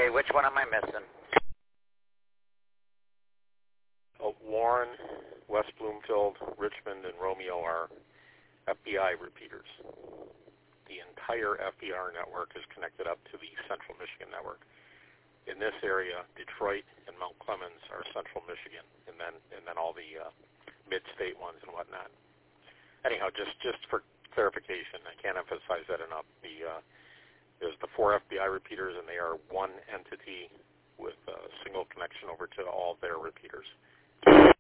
Okay, which one am I missing? Warren, West Bloomfield, Richmond, and Romeo are FBI repeaters. The entire FBR network is connected up to the Central Michigan network. In this area, Detroit and Mount Clemens are Central Michigan, and then all the mid-state ones and whatnot. Anyhow, just for clarification, I can't emphasize that enough. There's the 4 FBI repeaters, and they are one entity with a single connection over to all their repeaters.